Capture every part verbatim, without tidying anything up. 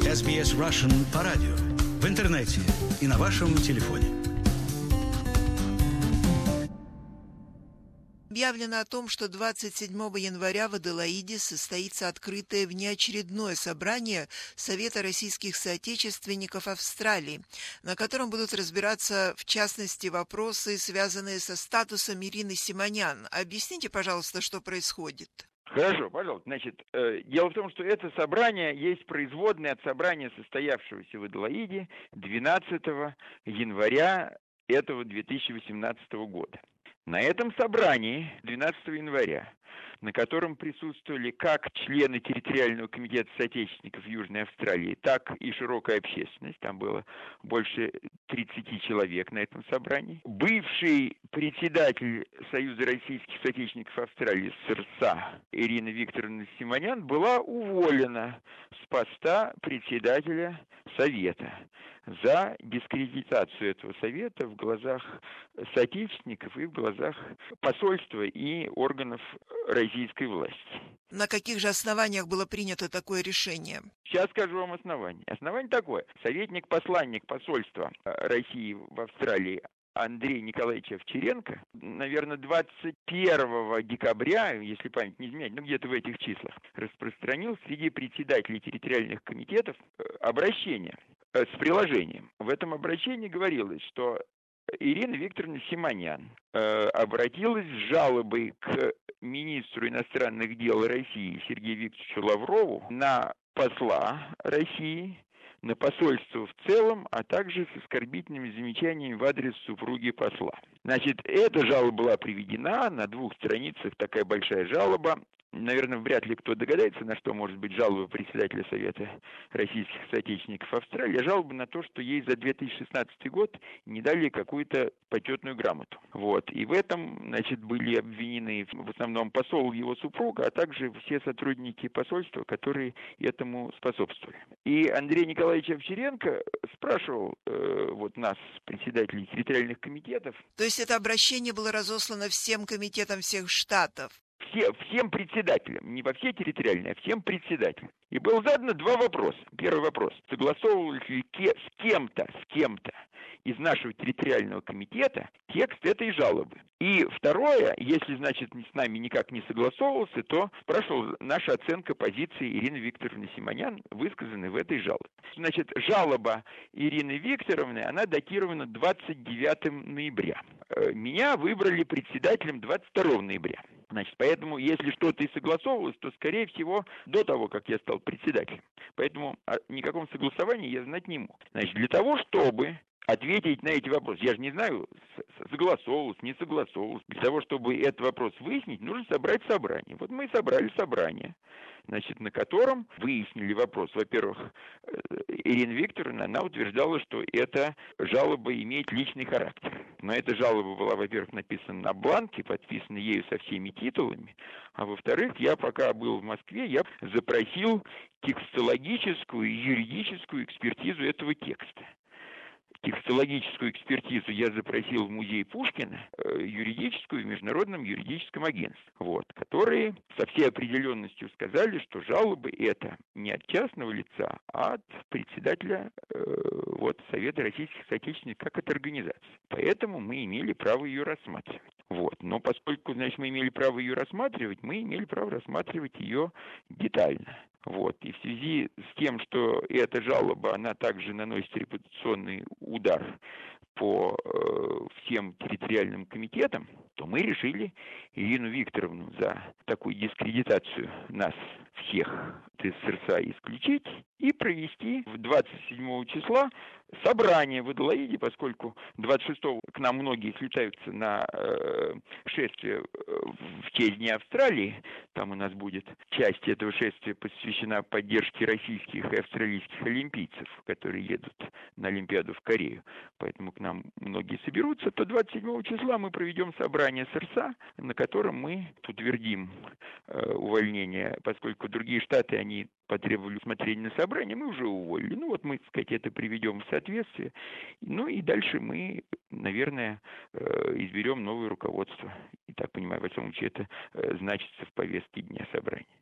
эс би эс Russian по радио, в интернете и на вашем телефоне. Объявлено о том, что двадцать седьмого января в Аделаиде состоится открытое внеочередное собрание Совета российских соотечественников Австралии, на котором будут разбираться, в частности, вопросы, связанные со статусом Ирины Симонян. Объясните, пожалуйста, что происходит. Хорошо, пожалуйста. Значит, э, дело в том, что это собрание есть производное от собрания, состоявшегося в Аделаиде двенадцатого января этого две тысячи восемнадцатого года. На этом собрании двенадцатого января, на котором присутствовали как члены территориального комитета соотечественников Южной Австралии, так и широкая общественность, там было больше тридцати человек на этом собрании, бывший председатель Союза российских соотечественников Австралии СРСА Ирина Викторовна Симонян была уволена с поста председателя Совета за дискредитацию этого совета в глазах соотечественников и в глазах посольства и органов российской власти. На каких же основаниях было принято такое решение? Сейчас скажу вам основание. Основание такое. Советник-посланник посольства России в Австралии Андрей Николаевич Овчаренко, наверное, двадцать первого декабря, если память не изменяет, ну где-то в этих числах, распространил среди председателей территориальных комитетов обращение с приложением. В этом обращении говорилось, что Ирина Викторовна Симонян э, обратилась с жалобой к министру иностранных дел России Сергею Викторовичу Лаврову на посла России, на посольство в целом, а также с оскорбительными замечаниями в адрес супруги посла. Значит, эта жалоба была приведена, на двух страницах такая большая жалоба. Наверное, вряд ли кто догадается, на что может быть жалоба председателя Совета российских соотечественников Австралии, а жалоба на то, что ей за две тысячи шестнадцатый год не дали какую-то почетную грамоту. Вот. И в этом, значит, были обвинены в основном посол и его супруга, а также все сотрудники посольства, которые этому способствовали. И Андрей Николаевич Овчаренко спрашивал э, вот нас, председателей территориальных комитетов. То есть это обращение было разослано всем комитетам всех штатов? Все, всем председателям, не во все территориальные, а всем председателям. И было задано два вопроса. Первый вопрос. Согласовывались ли ке- с кем-то, с кем-то из нашего территориального комитета текст этой жалобы? И второе, если, значит, с нами никак не согласовывался, то спрашивал наша оценка позиции Ирины Викторовны Симонян, высказанной в этой жалобе. Значит, жалоба Ирины Викторовны, она датирована двадцать девятого ноября. Меня выбрали председателем двадцать второго ноября. Значит, поэтому, если что-то и согласовывалось, то, скорее всего, до того, как я стал председателем. Поэтому о никаком согласовании я знать не мог. Значит, для того, чтобы ответить на эти вопросы, я же не знаю, согласовывалось, не согласовывалось. Для того, чтобы этот вопрос выяснить, нужно собрать собрание. Вот мы собрали собрание, значит, на котором выяснили вопрос. Во-первых, Ирина Викторовна, она утверждала, что эта жалоба имеет личный характер. Но эта жалоба была, во-первых, написана на бланке, подписана ею со всеми титулами. А во-вторых, я пока был в Москве, я запросил текстологическую и юридическую экспертизу этого текста. Текстологическую экспертизу я запросил в музей Пушкина, юридическую в Международном юридическом агентстве, вот, которые со всей определенностью сказали, что жалоба это не от частного лица, а от председателя э, вот, Совета российских соотечественников как от организации. Поэтому мы имели право ее рассматривать. Вот. Но поскольку, значит, мы имели право ее рассматривать, мы имели право рассматривать ее детально. Вот. И в связи с тем, что эта жалоба, она также наносит репутационный удар по э, всем территориальным комитетам, то мы решили Ирину Викторовну за такую дискредитацию нас всех из СРСА исключить и провести в двадцать седьмого числа собрание в Аделаиде, поскольку двадцать шестого к нам многие слетаются на э, шествие в честь Дня Австралии. Там у нас будет часть этого шествия посвящена поддержке российских и австралийских олимпийцев, которые едут на Олимпиаду в Корею. Поэтому к нам многие соберутся. То двадцать седьмого числа мы проведем собрание СРСА, на котором мы утвердим э, увольнение, поскольку другие штаты, они потребовали смотрения на собрание, мы уже уволили. Ну вот мы, так сказать, это приведем в соответствие. Ну и дальше мы, наверное, изберем новое руководство. И так понимаю, во всяком случае, это значится в повестке дня собрания.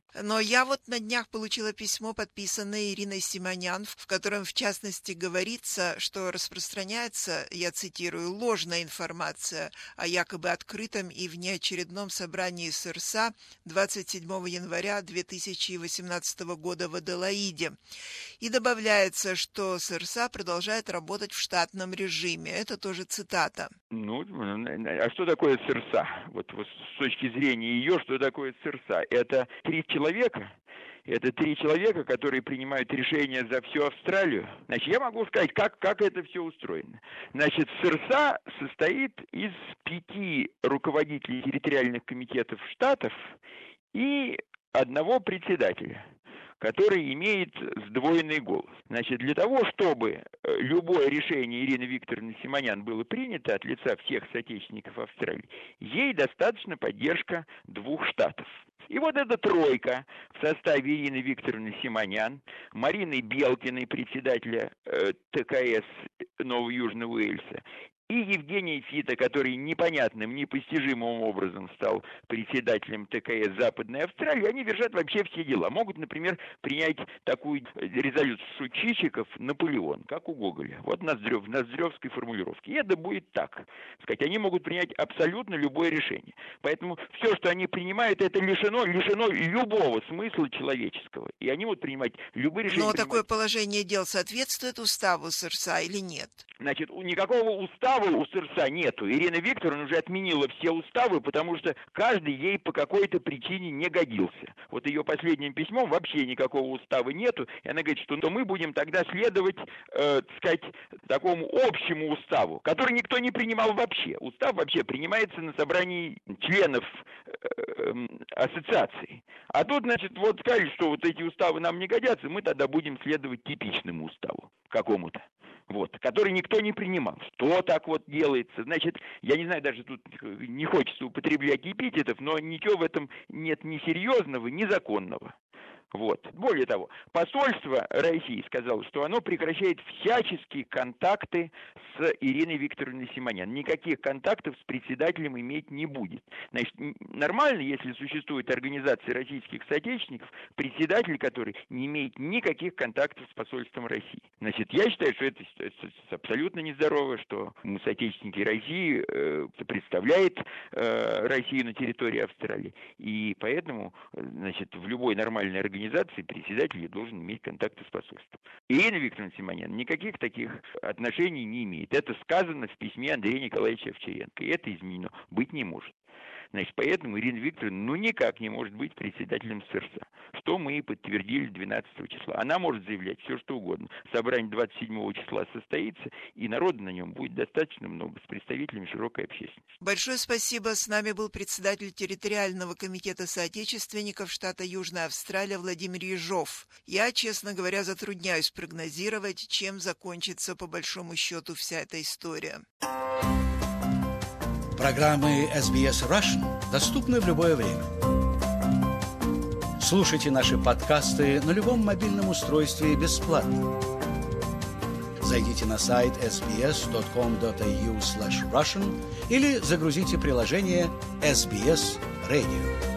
Но я вот на днях получила письмо, подписанное Ириной Симонян, в котором, в частности, говорится, что распространяется, я цитирую, ложная информация о якобы открытом и внеочередном собрании СРСА двадцать седьмого января две тысячи восемнадцатого года в Аделаиде. И добавляется, что СРСА продолжает работать в штатном режиме. Это тоже цитата. Ну, а что такое СРСА? Вот, вот с точки зрения ее, что такое СРСА? Это три человека, это три человека, которые принимают решения за всю Австралию. Значит, я могу сказать, как, как это все устроено. Значит, СРСА состоит из пяти руководителей территориальных комитетов штатов и одного председателя, который имеет сдвоенный голос. Значит, для того, чтобы любое решение Ирины Викторовны Симонян было принято от лица всех соотечественников Австралии, ей достаточно поддержка двух штатов. И вот эта тройка в составе Ирины Викторовны Симонян, Марины Белкиной, председателя э, ТКС Нового Южного Уэльса, и Евгения Фита, который непонятным, непостижимым образом стал председателем ТКС Западной Австралии, они вершат вообще все дела. Могут, например, принять такую резолюцию Чичиков «Наполеон», как у Гоголя. Вот Ноздрев, в ноздревской формулировке. И это будет так. Сказать, они могут принять абсолютно любое решение. Поэтому все, что они принимают, это лишено, лишено любого смысла человеческого. И они могут принимать любые решения. Но принимать... такое положение дел соответствует уставу СРСА или нет? Значит, никакого устава у СРСА нету. Ирина Викторовна уже отменила все уставы, потому что каждый ей по какой-то причине не годился. Вот ее последним письмом вообще никакого устава нету. И она говорит, что ну, мы будем тогда следовать, э, так сказать, такому общему уставу, который никто не принимал вообще. Устав вообще принимается на собрании членов э, ассоциации. А тут, значит, вот сказали, что вот эти уставы нам не годятся, мы тогда будем следовать типичному уставу какому-то. Вот, который никто не принимал. Что так вот делается? Значит, я не знаю, даже тут не хочется употреблять эпитетов, но ничего в этом нет ни серьезного, ни законного. Вот. Более того, посольство России сказало, что оно прекращает всяческие контакты с Ириной Викторовной Симонян. Никаких контактов с председателем иметь не будет. Значит, нормально, если существует организация российских соотечественников, председатель которой не имеет никаких контактов с посольством России. Значит, я считаю, что это, это абсолютно нездорово, что мы соотечественники России э, представляет э, Россию на территории Австралии. И поэтому, значит, в любой нормальной организации организации председатель должен иметь контакты с посольством. Ирина Викторовна Симонян никаких таких отношений не имеет. Это сказано в письме Андрея Николаевича Овчаренко. И это изменено быть не может. Значит, поэтому Ирина Викторовна ну никак не может быть председателем СРСА, что мы и подтвердили двенадцатого числа. Она может заявлять все, что угодно. Собрание двадцать седьмого числа состоится, и народа на нем будет достаточно много с представителями широкой общественности. Большое спасибо. С нами был председатель территориального комитета соотечественников штата Южная Австралия Владимир Ежов. Я, честно говоря, затрудняюсь прогнозировать, чем закончится по большому счету вся эта история. Программы эс би эс Russian доступны в любое время. Слушайте наши подкасты на любом мобильном устройстве бесплатно. Зайдите на сайт эс би эс точка ком точка эй ю слэш Russian или загрузите приложение эс би эс Radio.